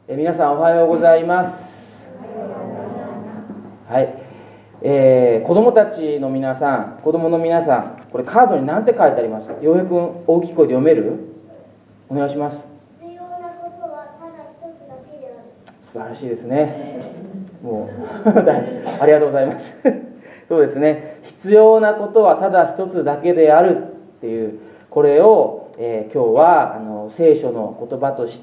皆さんおはようございます。はい、子供たちの皆さん、子供の皆さん、これカードに何て書いてありますか？洋平くん、大きい声で読める？お願いします。 必要なことはただ一つだけである。 素晴らしいですね。もうありがとうございますそうですね、必要なことはただ一つだけであるっていう、これを、今日は聖書の言葉として、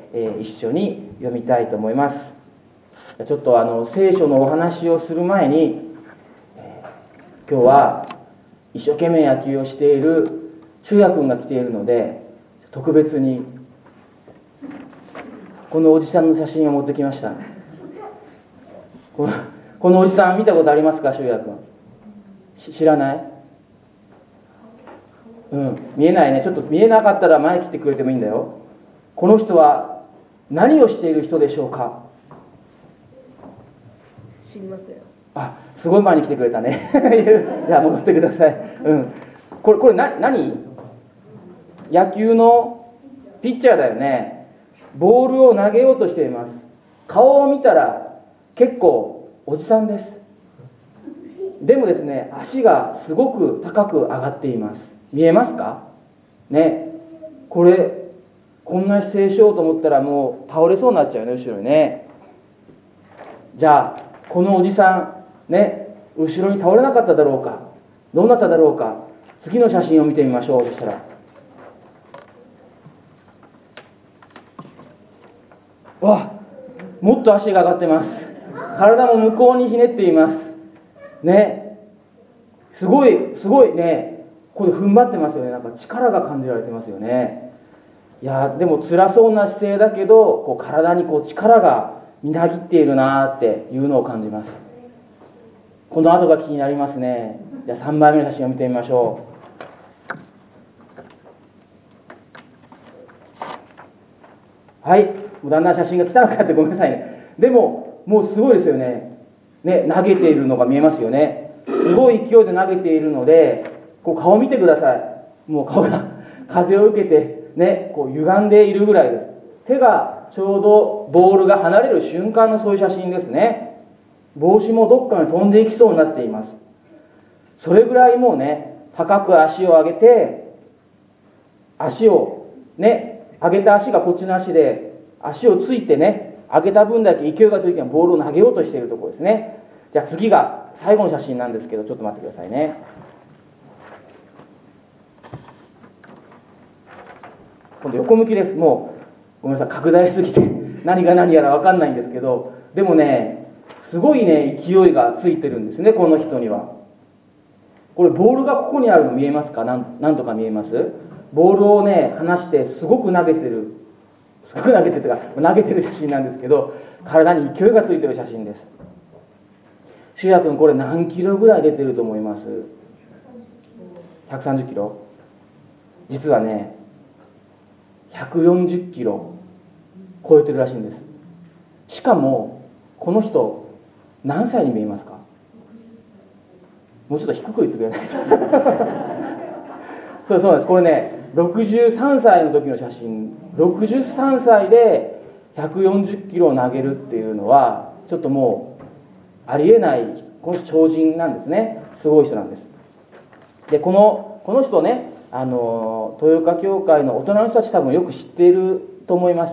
一緒に読みたいと思います。ちょっと聖書のお話をする前に、今日は一生懸命野球をしている修也君が来ているので、特別にこのおじさんの写真を持ってきました。このおじさん見たことありますか？修也君知らない？見えないね。ちょっと見えなかったら前来てくれてもいいんだよ。この人は何をしている人でしょうか？ 知りません。 すごい前に来てくれたねじゃあ戻ってください。これ何？野球のピッチャーだよね。ボールを投げようとしています。顔を見たら結構おじさんです。でもですね、足がすごく高く上がっています。見えますかね？こんな姿勢しようと思ったらもう倒れそうになっちゃうね、後ろにね。じゃあこのおじさんね、後ろに倒れなかっただろうか、どうなっただろうか。次の写真を見てみましょう。そしたらもっと足が上がってます。体も向こうにひねっていますね。すごいね。これ踏ん張ってますよね。なんか力が感じられてますよね。いやでも辛そうな姿勢だけど、体に力がみなぎっているなっていうのを感じます。この後が気になりますね。じゃあ3枚目の写真を見てみましょう。はい、だんだん写真が汚くなってごめんなさいね。でももうすごいですよね。投げているのが見えますよね。すごい勢いで投げているので、顔見てください。もう顔が風を受けてね、歪んでいるぐらいです。手がちょうどボールが離れる瞬間のそういう写真ですね。帽子もどっかに飛んでいきそうになっています。それぐらいもうね、高く足を上げて、足をね、上げた足がこっちの足で、足をついてね、上げた分だけ勢いがついてボールを投げようとしているところですね。じゃあ次が最後の写真なんですけど、ちょっと待ってくださいね。今度横向きです。もうごめんなさい、拡大しすぎて何が何やら分かんないんですけど、でもね、すごいね、勢いがついてるんですね、この人には。これボールがここにあるの見えますか？なんとか見えます？ボールをね、離してすごく投げてるというか投げてる写真なんですけど、体に勢いがついてる写真です。修也君、これ何キロぐらい出てると思います？130キロ。実はね、140キロ超えてるらしいんです。しかもこの人何歳に見えますか？もうちょっと低く言ってくれないとそうなんです。これね、63歳の時の写真。63歳で140キロを投げるっていうのはちょっともうありえない、この人超人なんですね。すごい人なんです。でこの人ね、豊岡教会の大人の人たち多分よく知っていると思います。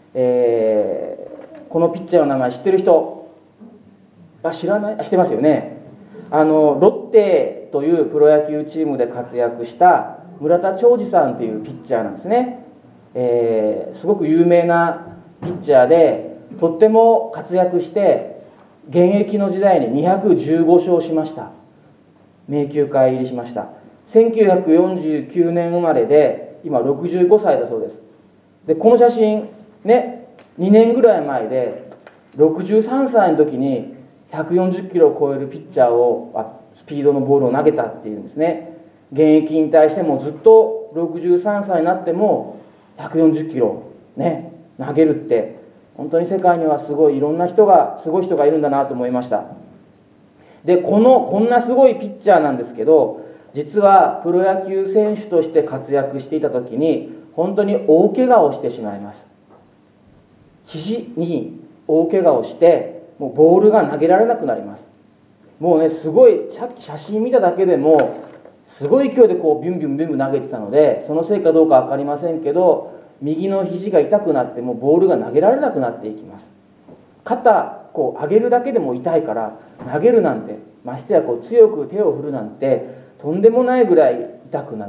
このピッチャーの名前知ってる人？知らない？知ってますよね。ロッテというプロ野球チームで活躍した村田兆治さんというピッチャーなんですね。すごく有名なピッチャーで、とっても活躍して現役の時代に215勝しました。名球会入りしました。1949年生まれで今65歳だそうです。でこの写真ね、2年ぐらい前で63歳の時に140キロを超えるピッチャーをスピードのボールを投げたっていうんですね。現役引退してもずっと63歳になっても140キロね投げるって、本当に世界にはすごいいろんなすごい人がいるんだなと思いました。でこんなすごいピッチャーなんですけど、実はプロ野球選手として活躍していた時に本当に大怪我をしてしまいます。 肘に大怪我をして、もうボールが投げられなくなります。もうね、すごい、さっき写真見ただけでもすごい勢いでこうビュンビュンビュンビュン投げてたので、そのせいかどうか分かりませんけど、右の肘が痛くなって、もうボールが投げられなくなっていきます。肩こう上げるだけでも痛いから、投げるなんて、ましてやこう強く手を振るなんてとんでもないぐらい痛くなって、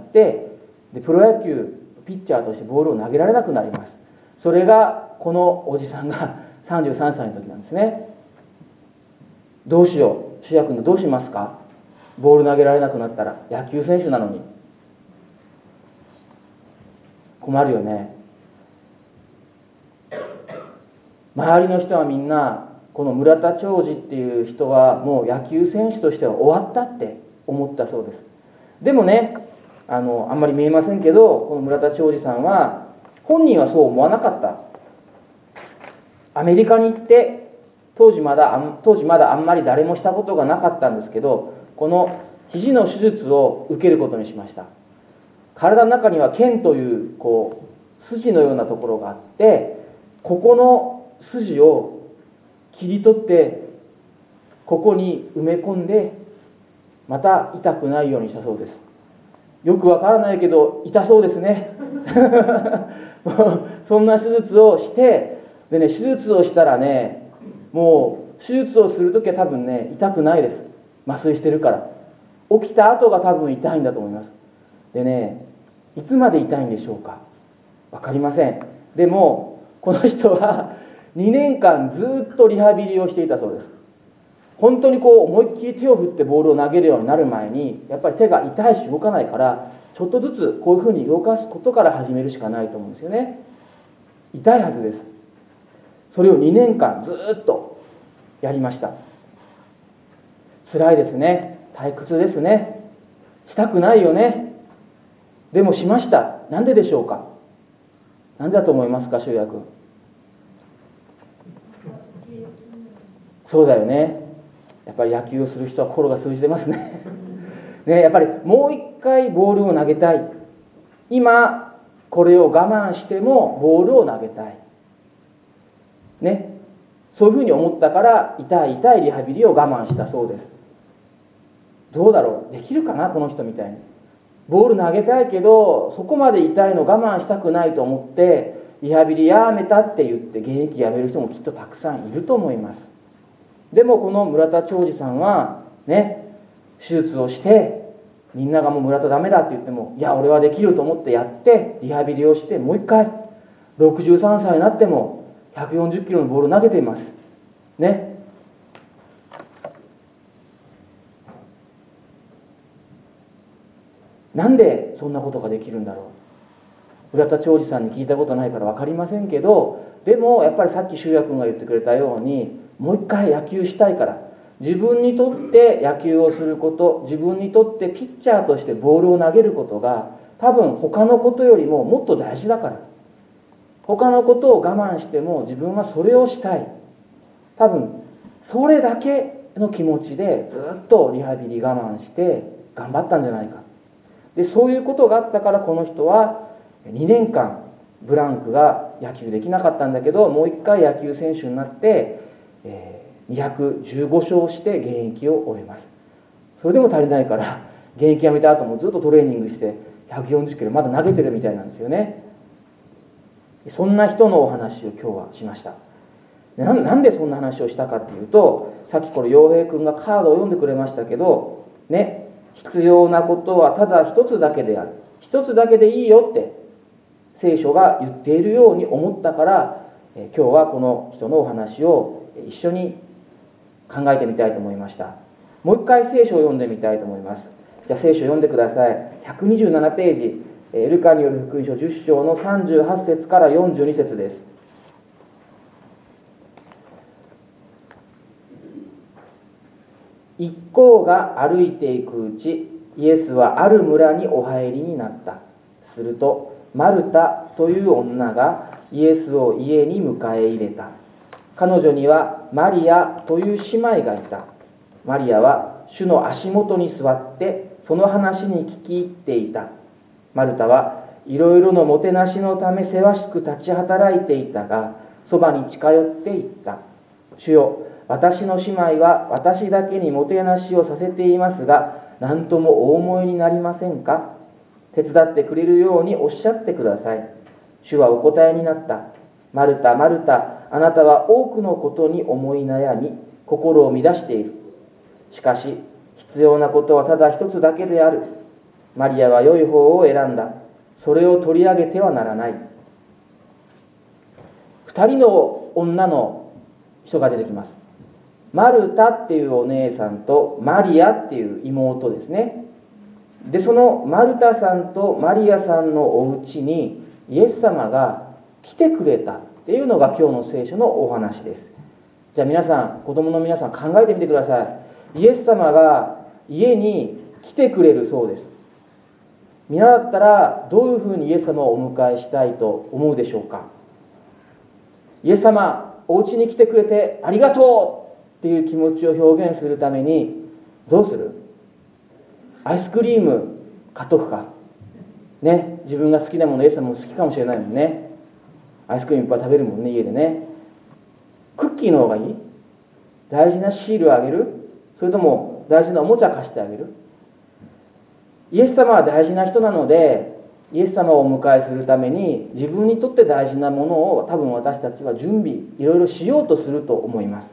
でプロ野球ピッチャーとしてボールを投げられなくなります。それがこのおじさんが33歳の時なんですね。どうしよう、主役のどうしますか？ボール投げられなくなったら、野球選手なのに困るよね。周りの人はみんな、この村田兆治っていう人はもう野球選手としては終わったって思ったそうです。でもね、あんまり見えませんけど、この村田兆治さんは本人はそう思わなかった。アメリカに行って、当時まだあんまり誰もしたことがなかったんですけど、この肘の手術を受けることにしました。体の中には腱というこう筋のようなところがあって、ここの筋を切り取ってここに埋め込んで、また痛くないようにしたそうです。よくわからないけど痛そうですねそんな手術をして、でね、手術をしたらね、もう手術をするときは多分ね、痛くないです。麻酔してるから。起きた後が多分痛いんだと思います。でね、いつまで痛いんでしょうか、わかりません。でもこの人は2年間ずっとリハビリをしていたそうです。本当にこう思いっきり手を振ってボールを投げるようになる前に、やっぱり手が痛いし動かないから、ちょっとずつこういうふうに動かすことから始めるしかないと思うんですよね。痛いはずです。それを2年間ずっとやりました。辛いですね。退屈ですね。したくないよね。でもしました。なんででしょうか。なんでだと思いますか、修也君。そうだよね。やっぱり野球をする人は心が通じてますねね、やっぱりもう一回ボールを投げたい。今これを我慢してもボールを投げたいね、そういうふうに思ったから痛いリハビリを我慢したそうです。どうだろう、できるかな、この人みたいに。ボール投げたいけどそこまで痛いの我慢したくないと思ってリハビリやめたって言って現役やめる人もきっとたくさんいると思います。でもこの村田兆治さんはね、手術をして、みんながもう村田ダメだって言っても、いや俺はできると思ってやってリハビリをして、もう一回63歳になっても140キロのボールを投げていますね。なんでそんなことができるんだろう。村田兆治さんに聞いたことないから分かりませんけど、でもやっぱりさっき修也君が言ってくれたように、もう一回野球したいから、自分にとって野球をすること、自分にとってピッチャーとしてボールを投げることが多分他のことよりももっと大事だから、他のことを我慢しても自分はそれをしたい、多分それだけの気持ちでずっとリハビリ我慢して頑張ったんじゃないか。でそういうことがあったから、この人は2年間ブランクが野球できなかったんだけど、もう一回野球選手になって、215勝して現役を終えます。それでも足りないから現役辞めた後もずっとトレーニングして140キロまだ投げてるみたいなんですよね。そんな人のお話を今日はしました。なんでそんな話をしたかっていうと、さっきこれ陽平君がカードを読んでくれましたけどね、必要なことはただ一つだけである、一つだけでいいよって聖書が言っているように思ったから、今日はこの人のお話を一緒に考えてみたいと思いました。もう一回聖書を読んでみたいと思います。じゃあ聖書を読んでください。127ページ、ルカによる福音書10章の38節から42節です。一行が歩いていくうち、イエスはある村にお入りになった。するとマルタという女がイエスを家に迎え入れた。彼女にはマリアという姉妹がいた。マリアは主の足元に座ってその話に聞き入っていた。マルタはいろいろのもてなしのためせわしく立ち働いていたが、 そばに近寄っていった。主よ、私の姉妹は私だけにもてなしをさせていますが、何ともお思いになりませんか。手伝ってくれるようにおっしゃってください。主はお答えになった。マルタ、マルタ、あなたは多くのことに思い悩み、心を乱している。しかし、必要なことはただ一つだけである。マリアは良い方を選んだ。それを取り上げてはならない。二人の女の人が出てきます。マルタっていうお姉さんとマリアっていう妹ですね。で、そのマルタさんとマリアさんのお家にイエス様が来てくれたっていうのが今日の聖書のお話です。じゃあ皆さん、子供の皆さん考えてみてください。イエス様が家に来てくれるそうです。皆だったらどういうふうにイエス様をお迎えしたいと思うでしょうか。イエス様、お家に来てくれてありがとうっていう気持ちを表現するためにどうする？アイスクリーム買っとくかね。自分が好きなもの、イエス様も好きかもしれないもんね。アイスクリームいっぱい食べるもんね、家でね。クッキーの方がいい？大事なシールをあげる？それとも大事なおもちゃ貸してあげる？イエス様は大事な人なので、イエス様をお迎えするために自分にとって大事なものを多分私たちは準備いろいろしようとすると思います。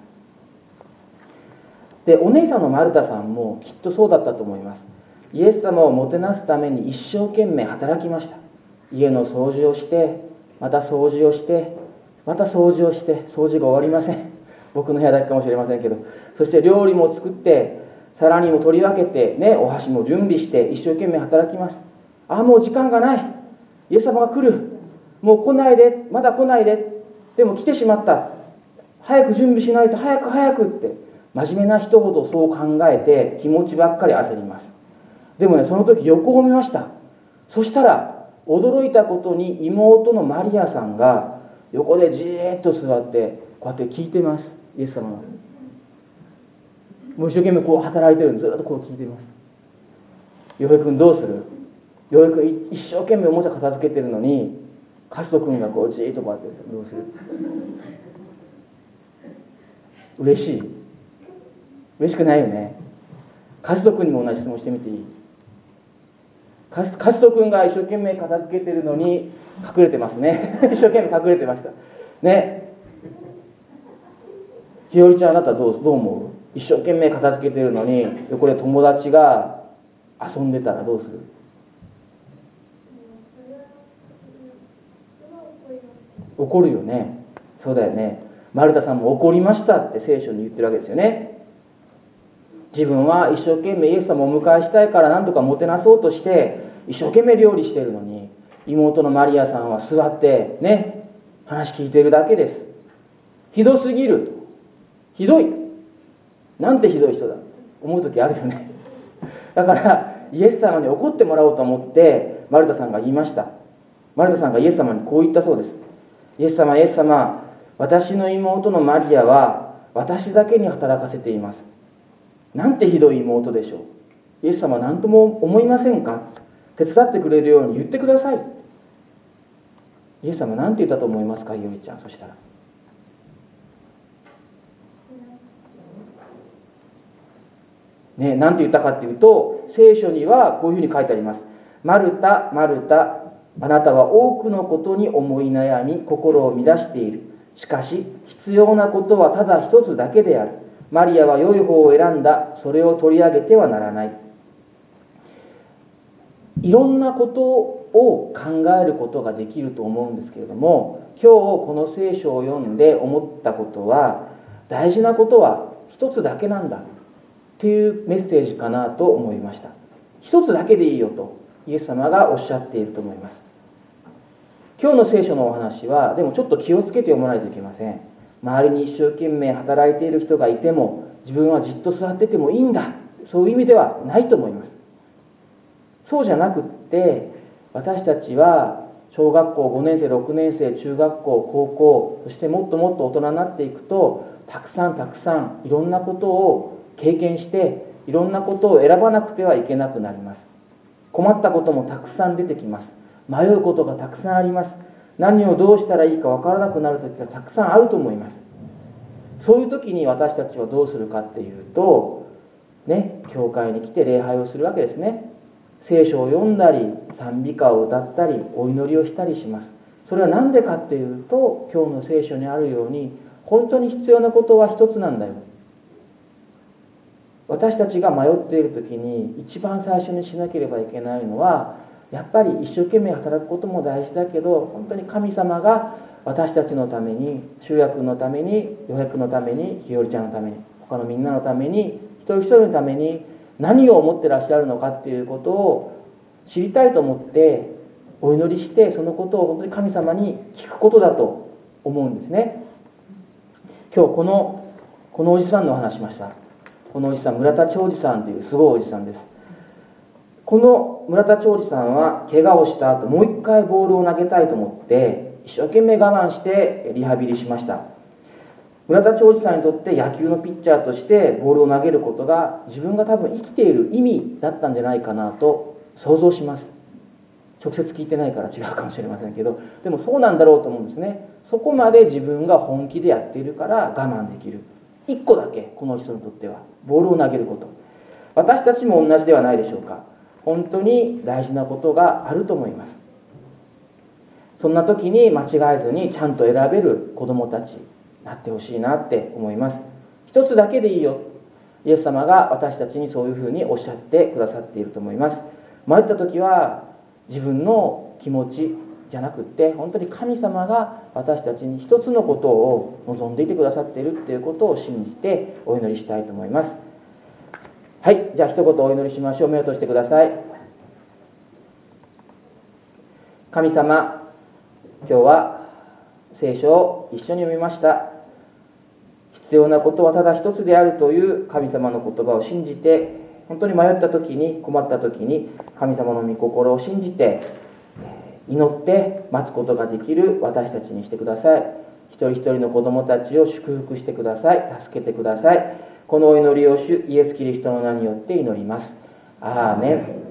で、お姉さんのマルタさんもきっとそうだったと思います。イエス様をもてなすために一生懸命働きました。家の掃除をして、また掃除をして、また掃除をして、掃除が終わりません。僕の部屋だけかもしれませんけど、そして料理も作って、皿にも取り分けてね、お箸も準備して一生懸命働きます。もう時間がない。イエス様が来る。もう来ないで、まだ来ないで。でも来てしまった。早く準備しないと、早く早くって。真面目な人ほどそう考えて気持ちばっかり焦ります。でもね、その時横を見ました。そしたら驚いたことに妹のマリアさんが横でじーっと座ってこうやって聞いてます。イエス様がもう一生懸命こう働いてるんでずっとこう聞いています。洋平君どうする？洋平君一生懸命おもちゃ片付けてるのにカスト君がこうじーっとこうやってどうする？嬉しい？嬉しくないよね。カスト君にも同じ質問してみていい？カスト君が一生懸命片付けてるのに隠れてますね。一生懸命隠れてましたね。ひよりちゃん、あなたどう思う？一生懸命片付けてるのに横で友達が遊んでたらどうする？怒るよね。そうだよね。マルタさんも怒りましたって聖書に言ってるわけですよね。自分は一生懸命イエス様をお迎えしたいから何とかもてなそうとして一生懸命料理してるのに、妹のマリアさんは座ってね、話聞いてるだけです。ひどすぎる。ひどい。なんてひどい人だって思う時あるよね。だからイエス様に怒ってもらおうと思ってマルタさんが言いました。マルタさんがイエス様にこう言ったそうです。イエス様、イエス様、私の妹のマリアは私だけに働かせています。なんてひどい妹でしょう。イエス様は何とも思いませんか？手伝ってくれるように言ってください。イエス様何て言ったと思いますか？いおりちゃん。そしたらね、何て言ったかっていうと、聖書にはこういうふうに書いてあります。マルタ、マルタ、あなたは多くのことに思い悩み心を乱している。しかし必要なことはただ一つだけである。マリアは良い方を選んだ。それを取り上げてはならない。いろんなことを考えることができると思うんですけれども、今日この聖書を読んで思ったことは、大事なことは一つだけなんだっていうメッセージかなと思いました。一つだけでいいよとイエス様がおっしゃっていると思います。今日の聖書のお話はでもちょっと気をつけて読まないといけません。周りに一生懸命働いている人がいても自分はじっと座っててもいいんだ、そういう意味ではないと思います。そうじゃなくって、私たちは小学校5年生6年生中学校高校、そしてもっともっと大人になっていくとたくさんいろんなことを経験していろんなことを選ばなくてはいけなくなります。困ったこともたくさん出てきます。迷うことがたくさんあります。 何をどうしたらいいか分からなくなる時がたくさんあると思います。そういう時に私たちはどうするかっていうとね、教会に来て礼拝をするわけですね。聖書を読んだり賛美歌を歌ったりお祈りをしたりします。それは何でかっていうと、今日の聖書にあるように本当に必要なことは一つなんだよ。私たちが迷っている時に一番最初にしなければいけないのは、やっぱり一生懸命働くことも大事だけど、本当に神様が私たちのために、主役のために、予約のために、日和ちゃんのために、他のみんなのために、一人一人のために何を思ってらっしゃるのかっていうことを知りたいと思ってお祈りして、そのことを本当に神様に聞くことだと思うんですね。今日このおじさんのお話しました。このおじさん、村田長治さんというすごいおじさんです。この村田長治さんは怪我をした後、もう一回ボールを投げたいと思って一生懸命我慢してリハビリしました。村田長治さんにとって野球のピッチャーとしてボールを投げることが自分が多分生きている意味だったんじゃないかなと想像します。直接聞いてないから違うかもしれませんけど、でもそうなんだろうと思うんですね。そこまで自分が本気でやっているから我慢できる。一個だけ、この人にとってはボールを投げること。私たちも同じではないでしょうか。本当に大事なことがあると思います。そんな時に間違えずにちゃんと選べる子供たちになってほしいなって思います。一つだけでいいよ。イエス様が私たちにそういうふうにおっしゃってくださっていると思います。迷った時は自分の気持ちじゃなくって、本当に神様が私たちに一つのことを望んでいてくださっているっていうことを信じてお祈りしたいと思います。はい、じゃあ一言お祈りしましょう。目を閉じてください。神様、今日は聖書を一緒に読みました。必要なことはただ一つであるという神様の言葉を信じて、本当に迷った時に、困った時に神様の御心を信じて祈って待つことができる私たちにしてください。一人一人の子供たちを祝福してください。助けてください。このお祈りを主イエス・キリストの名によって祈ります。アーメン。